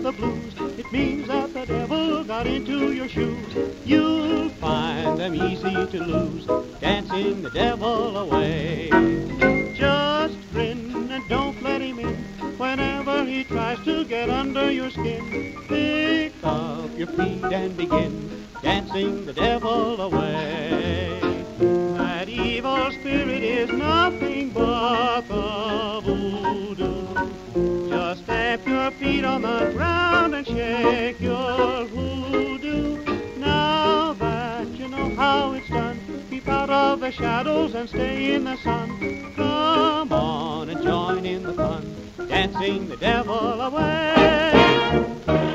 the blues. It means that the devil got into your shoes. You'll find them easy to lose, dancing the devil away. Just grin and don't let him in. Whenever he tries to get under your skin, pick up your feet and begin dancing the devil away. That evil spirit is nothing but the voodoo. Just stamp your feet on the ground and shake your hoodoo. Now that you know how it's done, keep out of the shadows and stay in the sun. Come on and join in the fun, dancing the devil away.